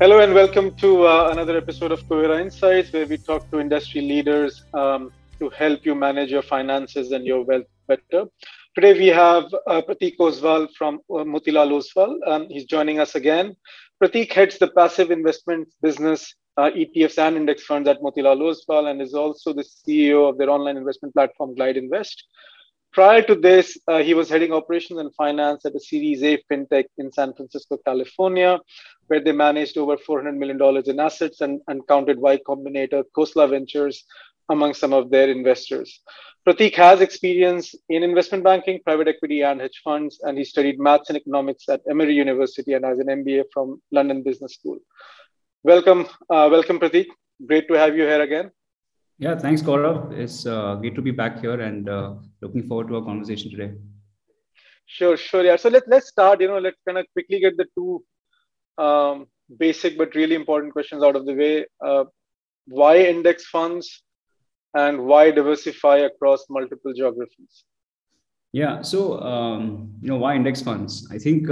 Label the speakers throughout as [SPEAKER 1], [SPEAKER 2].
[SPEAKER 1] Hello and welcome to another episode of Cohera Insights, where we talk to industry leaders to help you manage your finances and your wealth better. Today we have Pratik Oswal from Motilal Oswal. He's joining us again. Pratik heads the passive investment business, ETFs and index funds at Motilal Oswal, and is also the CEO of their online investment platform Glide Invest. Prior to this, he was heading operations and finance at a Series A fintech in San Francisco, California, where they managed over $400 million in assets and counted Y Combinator, Khosla Ventures among some of their investors. Pratik has experience in investment banking, private equity, and hedge funds, and he studied maths and economics at Emory University and has an MBA from London Business School. Welcome, Pratik. Great to have you here again.
[SPEAKER 2] Yeah, thanks, Gaurav. It's great to be back here and looking forward to our conversation today.
[SPEAKER 1] Sure. Yeah. So let's start. Let's kind of quickly get the two basic but really important questions out of the way. Why index funds and why diversify across multiple geographies?
[SPEAKER 2] Yeah. So why index funds? I think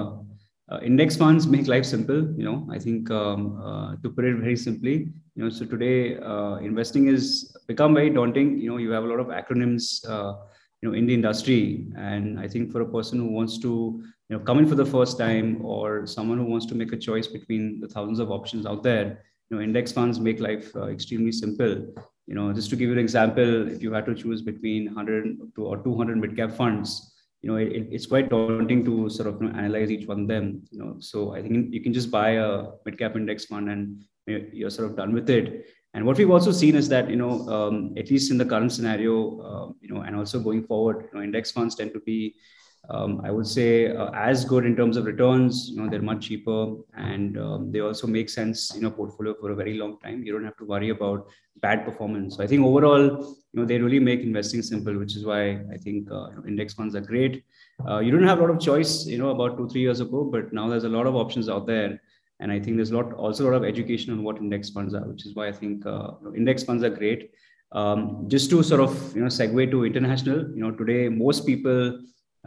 [SPEAKER 2] index funds make life simple. I think to put it very simply. So today investing is become very daunting. You have a lot of acronyms, in the industry. And I think for a person who wants to, come in for the first time or someone who wants to make a choice between the thousands of options out there, index funds make life extremely simple. Just to give you an example, if you had to choose between 100 or 200 mid-cap funds, it's quite daunting to sort of analyze each one of them. So I think you can just buy a mid-cap index fund and you're sort of done with it. And what we've also seen is that, at least in the current scenario, and also going forward, index funds tend to be, I would say, as good in terms of returns. They're much cheaper and they also make sense in a portfolio for a very long time. You don't have to worry about bad performance. So I think overall, they really make investing simple, which is why I think index funds are great. You don't have a lot of choice, about 2-3 years ago, but now there's a lot of options out there. And I think there's also a lot of education on what index funds are, which is why I think index funds are great. Just to sort of segue to international, today most people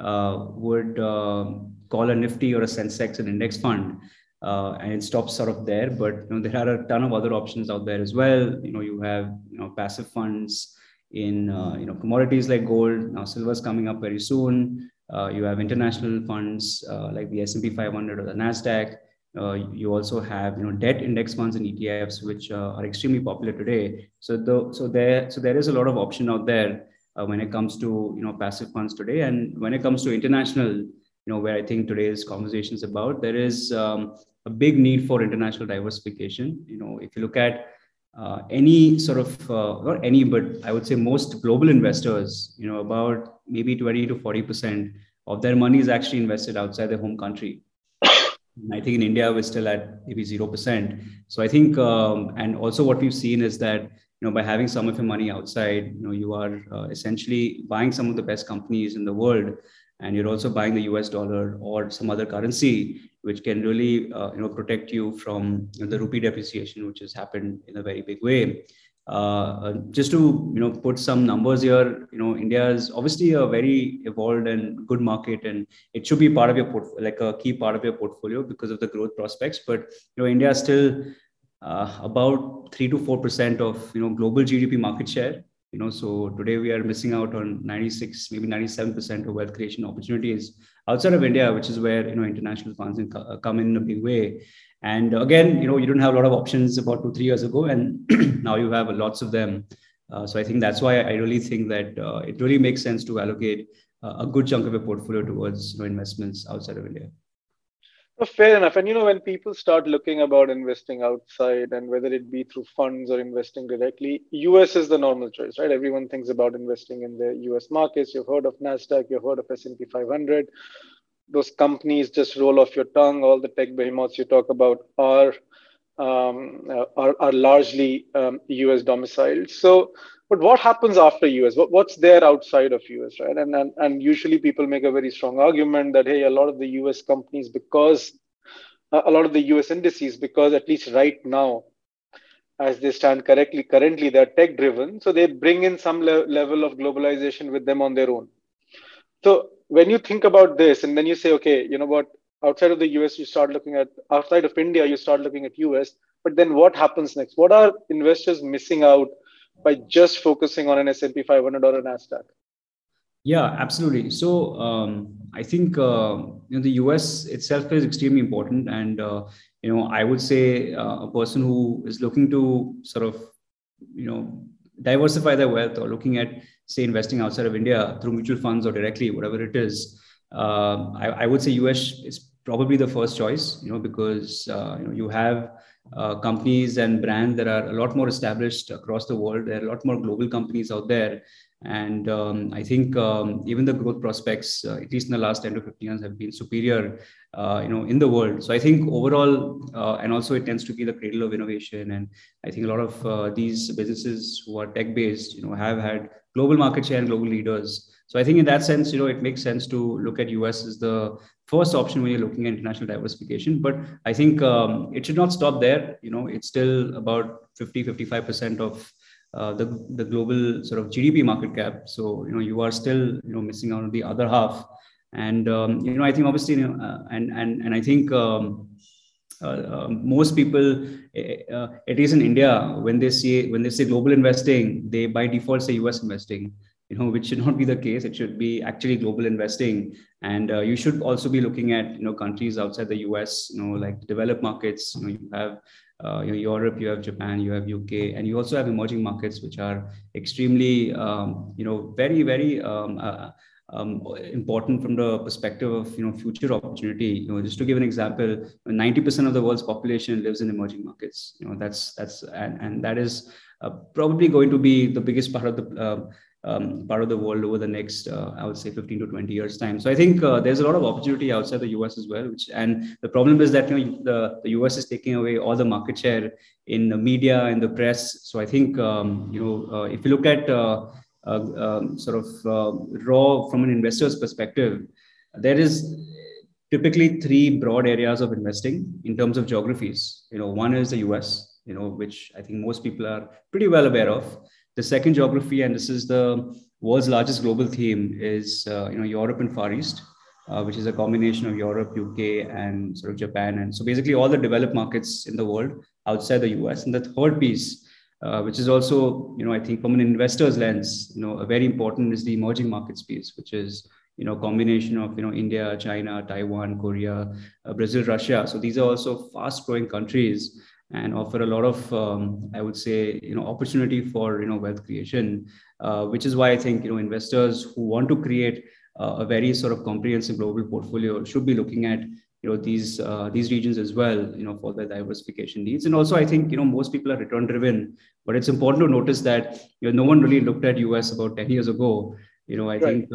[SPEAKER 2] would call a Nifty or a Sensex an index fund, and it stops sort of there. But there are a ton of other options out there as well. You have passive funds in commodities like gold. Now silver's coming up very soon. You have international funds like the S&P 500 or the Nasdaq. You also have debt index funds and ETFs, which are extremely popular today. So there is a lot of option out there when it comes to passive funds today. And when it comes to international, where I think today's conversation is about, there is a big need for international diversification. If you look at any sort of not any, but I would say most global investors, about maybe 20 to 40% of their money is actually invested outside their home country. I think in India, we're still at maybe 0%. So I think, and also what we've seen is that, by having some of your money outside, you are essentially buying some of the best companies in the world. And you're also buying the US dollar or some other currency, which can really, protect you from the rupee depreciation, which has happened in a very big way. Just to put some numbers here, India is obviously a very evolved and good market, and it should be part of your like a key part of your portfolio because of the growth prospects. But India is still about 3 to 4% of global GDP market share. So today we are missing out on 96, maybe 97% of wealth creation opportunities outside of India, which is where international funds come in a big way. And again, you don't have a lot of options about 2-3 years ago, and now you have lots of them. So I think that's why I really think that it really makes sense to allocate a good chunk of your portfolio towards investments outside of India.
[SPEAKER 1] Fair enough. And when people start looking about investing outside, and whether it be through funds or investing directly, US is the normal choice, right? Everyone thinks about investing in the US markets. You've heard of Nasdaq, you've heard of S&P 500. Those companies just roll off your tongue. All the tech behemoths you talk about are largely US domiciled. So, but what happens after US? What's there outside of US, right? And usually people make a very strong argument that, hey, a lot of the US companies, because a lot of the US indices, because at least right now, as they stand currently, they're tech driven. So they bring in some level of globalization with them on their own. So when you think about this, and then you say, okay, you know what, outside of the US, you start looking at outside of India, you start looking at US. But then what happens next? What are investors missing out by just focusing on an S&P 500 or an Nasdaq?
[SPEAKER 2] Yeah, absolutely. So I think the US itself is extremely important, and I would say a person who is looking to sort of diversify their wealth, or looking at, say, investing outside of India through mutual funds or directly, whatever it is, I would say US is probably the first choice. Because you have companies and brands that are a lot more established across the world. There are a lot more global companies out there. And I think even the growth prospects, at least in the last 10 to 15 years, have been superior, in the world. So I think overall, and also it tends to be the cradle of innovation. And I think a lot of these businesses who are tech-based, have had global market share and global leaders. So I think in that sense, it makes sense to look at US as the first option when you're looking at international diversification. But I think it should not stop there. It's still about 50-55% of the global sort of GDP market cap. So you are still missing out on the other half. And I think obviously and I think most people, at least in India, when they say global investing, they by default say US investing. Which should not be the case. It should be actually global investing. And you should also be looking at countries outside the US, like developed markets. You have Europe, you have Japan, you have UK, and you also have emerging markets, which are extremely, very, very important from the perspective of future opportunity. Just to give an example, 90% of the world's population lives in emerging markets. That's and that is probably going to be the biggest part of the world over the next, I would say, 15 to 20 years time. So I think there's a lot of opportunity outside the US as well. And the problem is that the US is taking away all the market share in the media and the press. So I think if you look at sort of raw from an investor's perspective, there is typically three broad areas of investing in terms of geographies. One is the US, which I think most people are pretty well aware of. The second geography, and this is the world's largest global theme, is Europe and Far East, which is a combination of Europe, UK, and sort of Japan. And so basically all the developed markets in the world outside the US. And the third piece, which is also, I think from an investor's lens, a very important, is the emerging markets piece, which is combination of India, China, Taiwan, Korea, Brazil, Russia. So these are also fast growing countries and offer a lot of, I would say, opportunity for, wealth creation, which is why I think, investors who want to create a very sort of comprehensive global portfolio should be looking at, these regions as well, for their diversification needs. And also, I think, most people are return driven, but it's important to notice that, no one really looked at US about 10 years ago. I think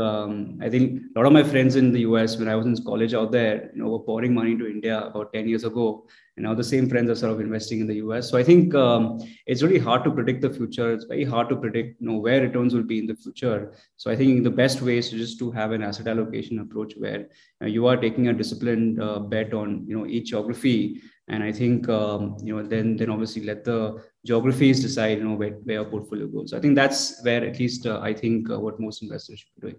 [SPEAKER 2] a lot of my friends in the US, when I was in college out there, were pouring money into India about 10 years ago. And now the same friends are sort of investing in the US. So I think it's really hard to predict the future. It's very hard to predict, where returns will be in the future. So I think the best way is just to have an asset allocation approach where you are taking a disciplined bet on, each geography. And I think, then obviously let the geographies decide, where your portfolio goes. So I think that's where at least I think what most investors should be doing.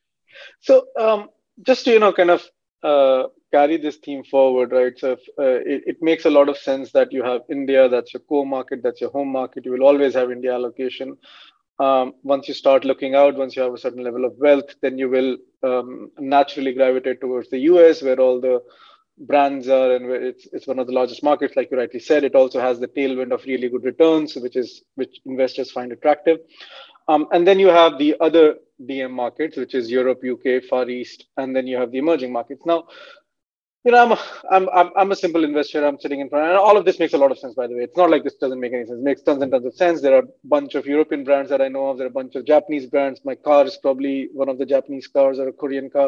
[SPEAKER 1] So just to, kind of carry this theme forward, right? So it makes a lot of sense that you have India, that's your core market, that's your home market. You will always have India allocation. Once you start looking out, once you have a certain level of wealth, then you will naturally gravitate towards the US, where all the brands are, and where it's one of the largest markets, like you rightly said. It also has the tailwind of really good returns, which investors find attractive. And then you have the other DM markets, which is Europe, UK, Far East, and then you have the emerging markets. Now, I'm a simple investor. I'm sitting in front, and all of this makes a lot of sense. By the way, it's not like this doesn't make any sense. It makes tons and tons of sense. There are a bunch of European brands that I know of. There are a bunch of Japanese brands. My car is probably one of the Japanese cars or a Korean car.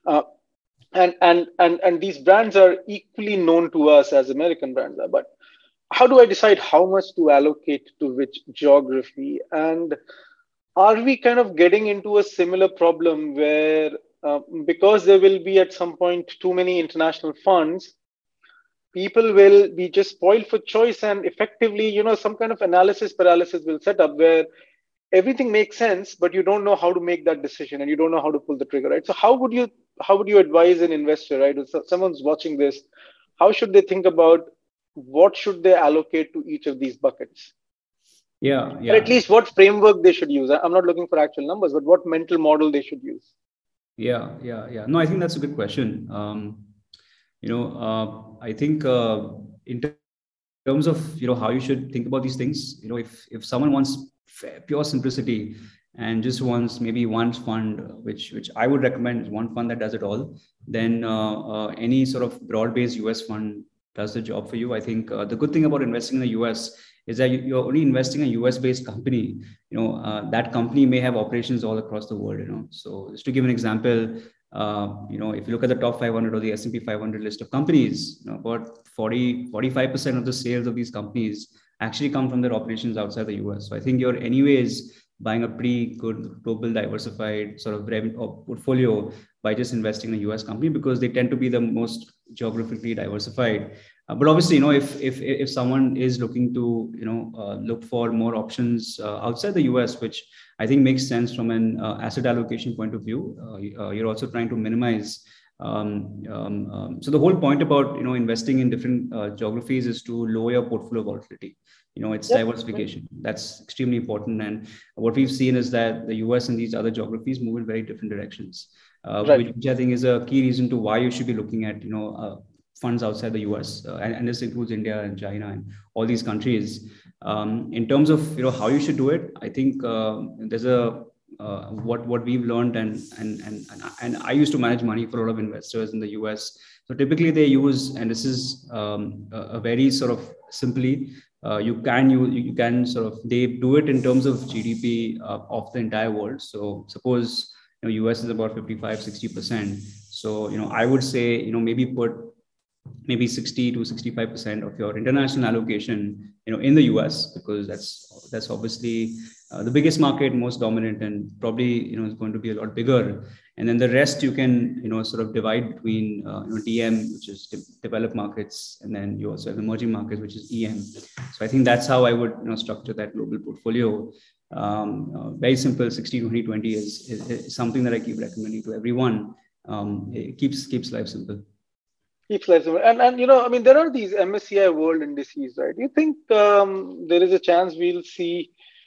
[SPEAKER 1] And these brands are equally known to us as American brands are. But how do I decide how much to allocate to which geography? And are we kind of getting into a similar problem where, because there will be at some point too many international funds, people will be just spoiled for choice, and effectively, some kind of analysis paralysis will set up where everything makes sense, but you don't know how to make that decision and you don't know how to pull the trigger, right? So how how would you advise an investor, right? If someone's watching this, how should they think about what should they allocate to each of these buckets?
[SPEAKER 2] Yeah,
[SPEAKER 1] Or at
[SPEAKER 2] yeah,
[SPEAKER 1] least what framework they should use. I'm not looking for actual numbers, but what mental model they should use.
[SPEAKER 2] yeah. No, I think that's a good question. I think in terms of how you should think about these things, if someone wants pure simplicity and just wants maybe one fund, which I would recommend is one fund that does it all, then any sort of broad-based US fund does the job for you. I think the good thing about investing in the US is that you're only investing in a US-based company. That company may have operations all across the world. So just to give an example, if you look at the top 500 or the S&P 500 list of companies, about 45% of the sales of these companies actually come from their operations outside the US. So I think you're anyways buying a pretty good global diversified sort of revenue portfolio by just investing in a US company, because they tend to be the most geographically diversified. But obviously, if someone is looking to look for more options outside the US, which I think makes sense from an asset allocation point of view, you're also trying to minimize. So the whole point about investing in different geographies is to lower your portfolio volatility. It's diversification. That's extremely important. And what we've seen is that the US and these other geographies move in very different directions, which I think is a key reason to why you should be looking at funds outside the US, and this includes India and China and all these countries. In terms of how you should do it, I think there's a what we've learned, and I used to manage money for a lot of investors in the US. So typically they use, and this is a very sort of simply, you can sort of, they do it in terms of GDP of the entire world. So suppose US is about 55-60%. So I would say maybe put maybe 60 to 65% of your international allocation in the US, because that's obviously the biggest market, most dominant, and probably is going to be a lot bigger. And then the rest you can sort of divide between DM, which is developed markets, and then you also have emerging markets, which is EM. So I think that's how I would structure that global portfolio. Very simple, 60-20-20 is something that I keep recommending to everyone. It keeps life simple.
[SPEAKER 1] And I mean, there are these MSCI World indices, right? Do you think there is a chance we'll see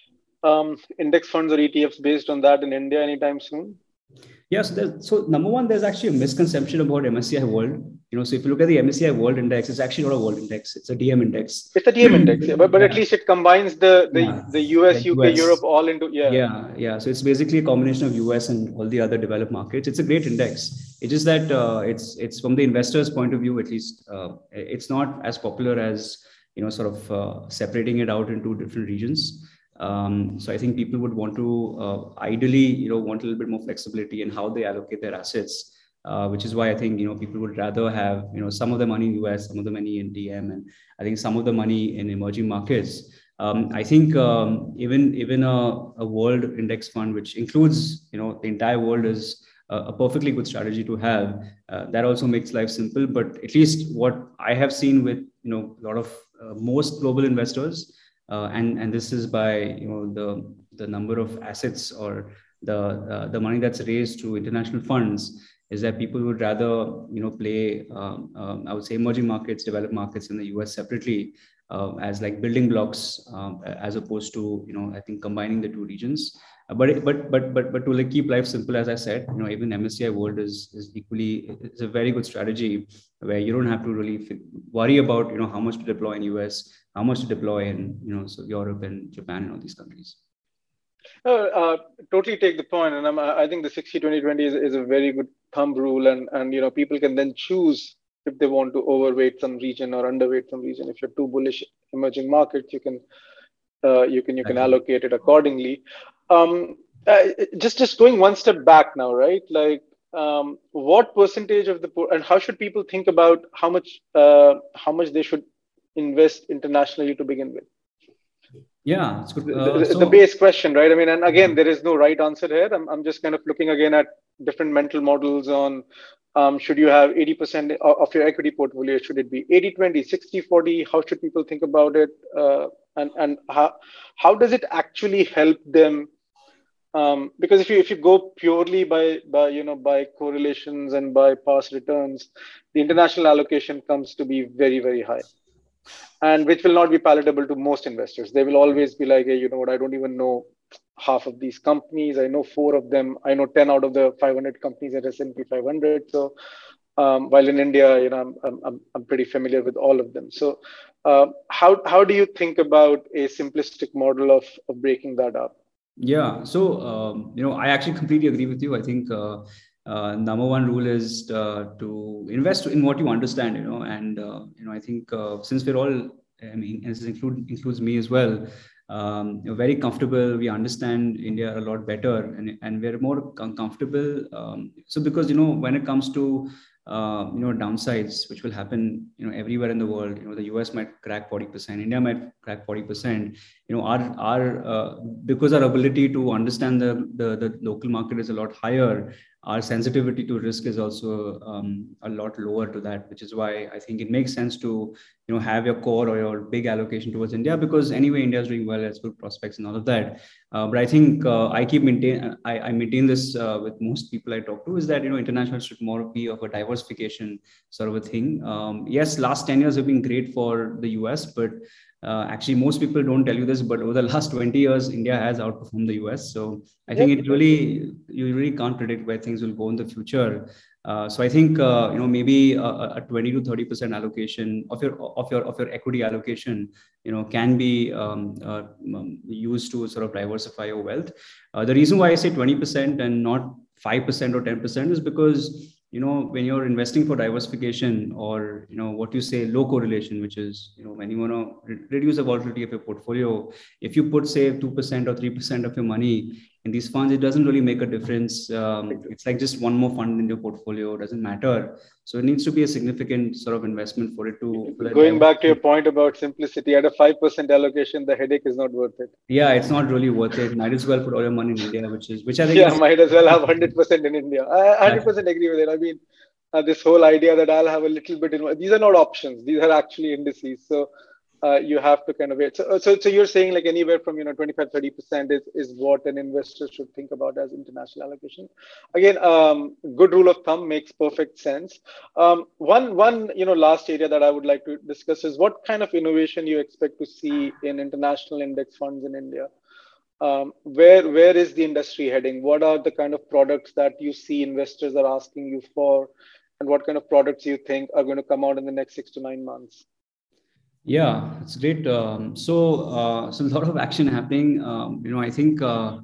[SPEAKER 1] index funds or ETFs based on that in India anytime soon?
[SPEAKER 2] Yes. So number one, there's actually a misconception about MSCI World. So if you look at the MSCI World Index, it's actually not a World Index. It's a DM index.
[SPEAKER 1] It's a DM index, yeah. But at least it combines the US, the UK, US. Europe all into,
[SPEAKER 2] Yeah. So it's basically a combination of US and all the other developed markets. It's a great index. It's just that it's from the investor's point of view, at least, it's not as popular as, sort of separating it out into different regions. So I think people would want to ideally, want a little bit more flexibility in how they allocate their assets, which is why I think, people would rather have, some of the money in US, some of the money in DM, and I think some of the money in emerging markets. I think even a world index fund, which includes, the entire world, is a perfectly good strategy to have. That also makes life simple. But at least what I have seen with, a lot of most global investors, and this is by the number of assets or the money that's raised through international funds, is that people would rather play I would say emerging markets, developed markets in the US separately, as like building blocks, as opposed to I think combining the two regions. But to like keep life simple, as I said, even MSCI World is equally, it's a very good strategy where you don't have to really worry about how much to deploy in US, how much to deploy in so Europe and Japan and all these countries.
[SPEAKER 1] Totally take the point, and I think the 60-20-20 is a very good thumb rule, and people can then choose if they want to overweight some region or underweight some region. If you're too bullish emerging markets, you can allocate it accordingly. Just going one step back now, right? Like, what percentage of and how should people think about how much they should invest internationally to begin with?
[SPEAKER 2] Yeah, it's good.
[SPEAKER 1] The base question, right? I mean, and again, there is no right answer here. I'm just kind of looking again at different mental models on should you have 80% of your equity portfolio? Should it be 80-20, 60-40? How should people think about it? And how does it actually help them Because if you go purely by correlations and by past returns, the international allocation comes to be very, very high, and which will not be palatable to most investors. They will always be like, hey, you know what, I don't even know half of these companies. I know four of them. I know 10 out of the 500 companies at S&P 500. So while in India, I'm pretty familiar with all of them. So how do you think about a simplistic model of breaking that up?
[SPEAKER 2] Yeah. So, I actually completely agree with you. I think number one rule is to invest in what you understand, and, I think since we're all, I mean, and this includes me as well, very comfortable. We understand India a lot better, and we're more comfortable. So because, when it comes to downsides which will happen everywhere in the world, the US might crack 40%, India might crack 40%, our because our ability to understand the local market is a lot higher, our sensitivity to risk is also a lot lower to that, which is why I think it makes sense to have your core or your big allocation towards India, because anyway India is doing well, it's good prospects and all of that. But I think I maintain this with most people I talk to, is that international should more be of a diversification sort of a thing. Yes, last 10 years have been great for the US, but actually most people don't tell you this, but over the last 20 years India has outperformed the US. So I think you really can't predict where things will go in the future. So I think maybe a 20 to 30% allocation of your equity allocation can be used to sort of diversify your wealth. The reason why I say 20% and not 5% or 10% is because when you're investing for diversification, or what you say low correlation, which is when you want to reduce the volatility of your portfolio, if you put say 2% or 3% of your money in these funds, it doesn't really make a difference. It's like just one more fund in your portfolio, doesn't matter. So it needs to be a significant sort of investment for it to.
[SPEAKER 1] Going back to your point about simplicity, at a 5% allocation, the headache is not worth it.
[SPEAKER 2] Yeah, it's not really worth it. Might as well put all your money in India, which I think.
[SPEAKER 1] Yeah, might as well have 100% in India. I 100% agree with it. I mean, this whole idea that I'll have a little bit in, these are not options. These are actually indices. So you have to kind of wait. So you're saying like anywhere from 25-30% is what an investor should think about as international allocation. Again, good rule of thumb, makes perfect sense. One last area that I would like to discuss is what kind of innovation you expect to see in international index funds in India. Where is the industry heading? What are the kind of products that you see investors are asking you for, and what kind of products you think are going to come out in the next 6 to 9 months?
[SPEAKER 2] Yeah, it's great. So a lot of action happening. I think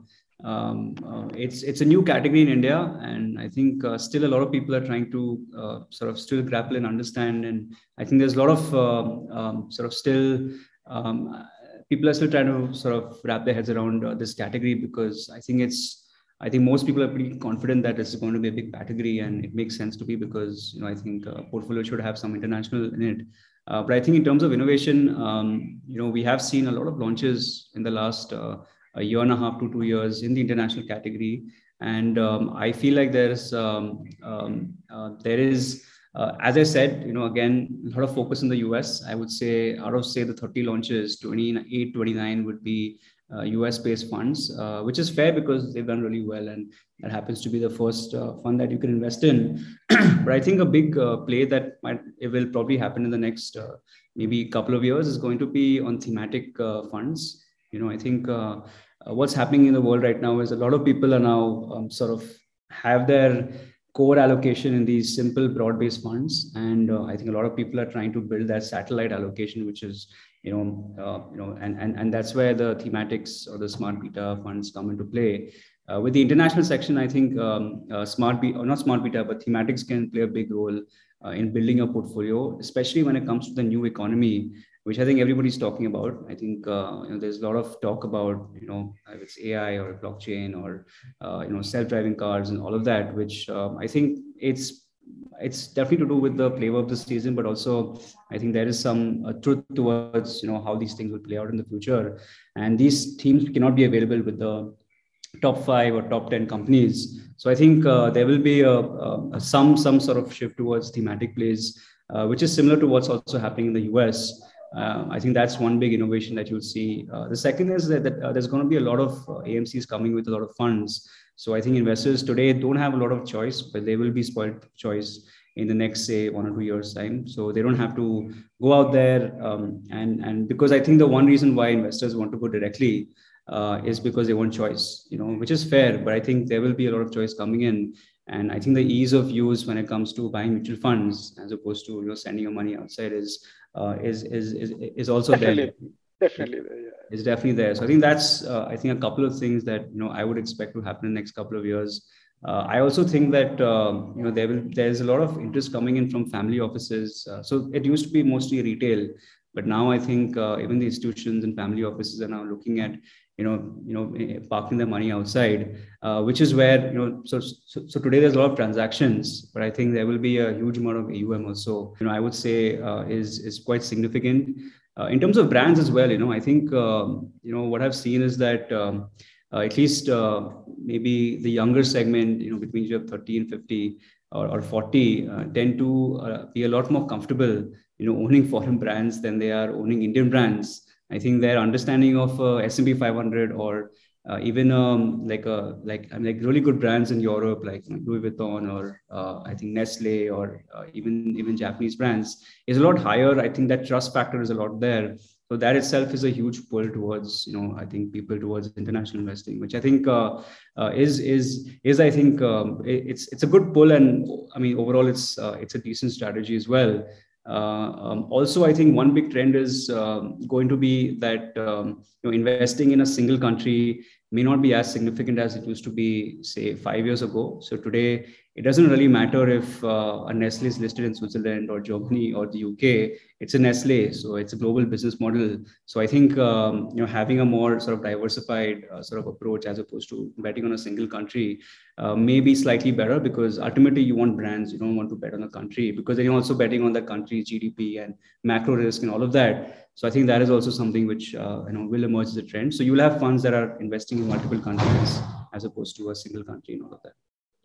[SPEAKER 2] it's a new category in India, and I think still a lot of people are trying to sort of still grapple and understand. And I think there's a lot of sort of still. People are still trying to sort of wrap their heads around this category, because I think most people are pretty confident that it's going to be a big category, and it makes sense to be, because I think portfolio should have some international in it. But I think in terms of innovation, we have seen a lot of launches in the last a year and a half to 2 years in the international category, and I feel like there is. As I said, again, a lot of focus in the US. I would say out of the 30 launches, 28, 29 would be US-based funds, which is fair because they've done really well, and that happens to be the first fund that you can invest in. But I think a big play that it will probably happen in the next maybe couple of years is going to be on thematic funds. I think what's happening in the world right now is a lot of people are now sort of have their core allocation in these simple broad-based funds, and I think a lot of people are trying to build that satellite allocation, which is and that's where the thematics or the smart beta funds come into play. With the international section, I think not smart beta, but thematics can play a big role in building a portfolio, especially when it comes to the new economy, which I think everybody's talking about. I think there's a lot of talk about if it's AI or blockchain or self-driving cars and all of that, which I think it's definitely to do with the flavor of the season, but also I think there is some truth towards how these things will play out in the future, and these themes cannot be available with the top 5 or top 10 companies. So I think there will be some sort of shift towards thematic plays, which is similar to what's also happening in the US. I think that's one big innovation that you'll see. The second is that there's going to be a lot of AMCs coming with a lot of funds. So I think investors today don't have a lot of choice, but they will be spoiled for choice in the next, say, 1 or 2 years time. So they don't have to go out there. And because I think the one reason why investors want to go directly is because they want choice, which is fair. But I think there will be a lot of choice coming in. And I think the ease of use when it comes to buying mutual funds, as opposed to sending your money outside, is also
[SPEAKER 1] definitely,
[SPEAKER 2] there.
[SPEAKER 1] Definitely there, yeah.
[SPEAKER 2] It's definitely there. So I think that's I think a couple of things that I would expect to happen in the next couple of years. I also think that there's a lot of interest coming in from family offices. So it used to be mostly retail, but now I think even the institutions and family offices are now looking at parking their money outside, which is where so today there's a lot of transactions, but I think there will be a huge amount of AUM also. I would say is quite significant in terms of brands as well. I think what I've seen is that at least maybe the younger segment, between you have 30 and 50 or 40, tend to be a lot more comfortable, owning foreign brands than they are owning Indian brands. I think their understanding of S&P 500 or even like really good brands in Europe, like Louis Vuitton or I think Nestle or even Japanese brands is a lot higher. I think that trust factor is a lot there. So that itself is a huge pull towards, I think people towards international investing, which I think is I think it's a good pull, and I mean overall it's a decent strategy as well. Also, I think one big trend is going to be that investing in a single country may not be as significant as it used to be, say, 5 years ago. So today, it doesn't really matter if a Nestle is listed in Switzerland or Germany or the UK. It's a Nestle, so it's a global business model. So I think having a more sort of diversified sort of approach as opposed to betting on a single country may be slightly better, because ultimately you want brands. You don't want to bet on a country, because then you're also betting on the country's GDP and macro risk and all of that. So I think that is also something which will emerge as a trend. So you'll have funds that are investing in multiple countries as opposed to a single country and all of that.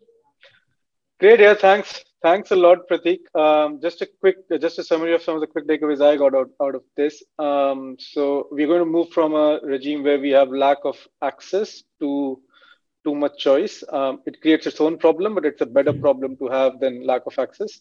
[SPEAKER 1] Great, yeah, thanks a lot, Prateek. Just a summary of some of the quick takeaways I got out of this. So we're going to move from a regime where we have lack of access to too much choice. It creates its own problem, but it's a better problem to have than lack of access.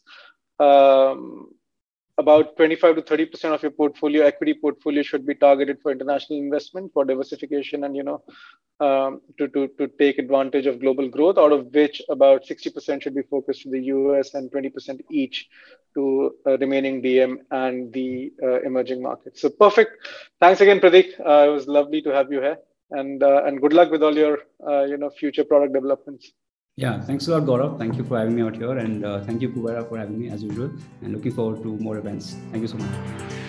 [SPEAKER 1] About 25 to 30% of your equity portfolio should be targeted for international investment, for diversification, and to take advantage of global growth, out of which about 60% should be focused in the US and 20% each to remaining DM and the emerging markets. So perfect. Thanks again, Prateek. It was lovely to have you here, and good luck with all your future product developments.
[SPEAKER 2] Yeah, thanks a lot, Gaurav. Thank you for having me out here, and thank you, Kuvera, for having me as usual, and looking forward to more events. Thank you so much.